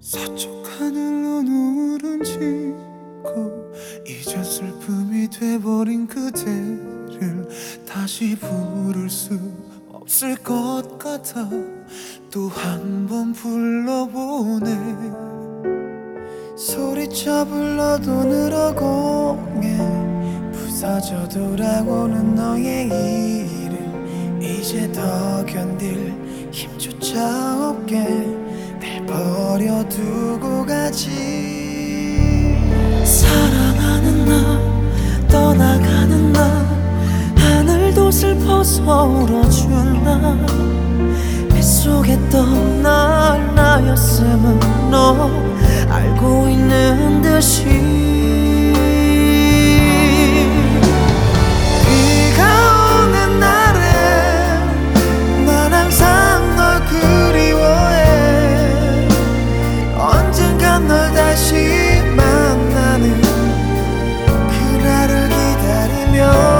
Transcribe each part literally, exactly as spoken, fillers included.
서쪽 하늘로 노을은 지고 이제 슬픔이 돼버린 그대를 다시 부를 수 없을 것 같아 또 한 번 불러보네. 소리쳐 불러도 늘어공해 부서져 돌아오는 너의 이름 이제 더 견딜 힘조차 없게 날 버려두고 가지. 사랑하는 나 떠나가는 나 하늘도 슬퍼서 울어준 나 뱃속에 떠날 나였음은 너 알고 있는 듯이 비가 오는 날엔 난 항상 널 그리워해. 언젠간 널 다시 만나는 그날을 기다리며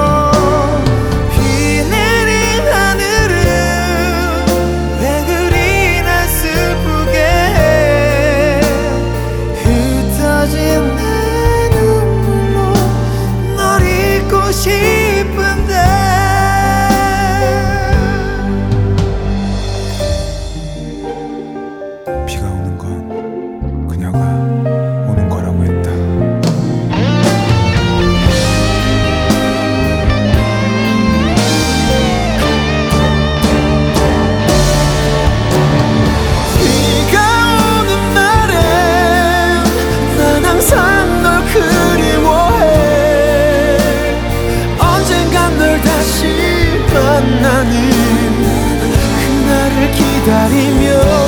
비가 오는 건 그녀가 오는 거라고 했다. 비가 오는 날엔 난 항상 널 그리워해. 언젠간 널 다시 만나는 그날을 기다리며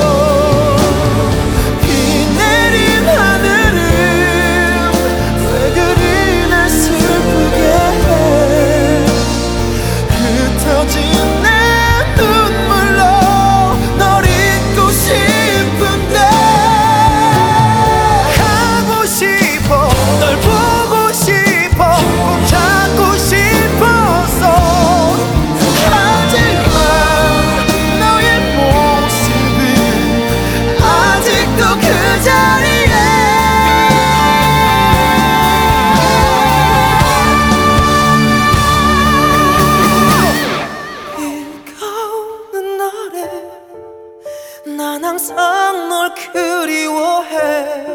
난 항상 널 그리워해.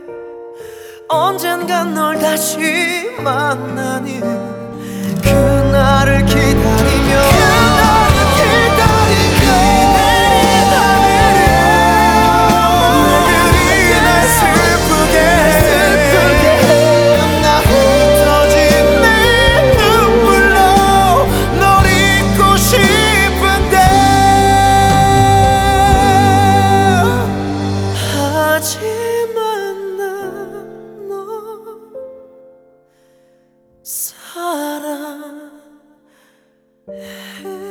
언젠간 널 다시 만나는 그날을 기다리며 사랑해.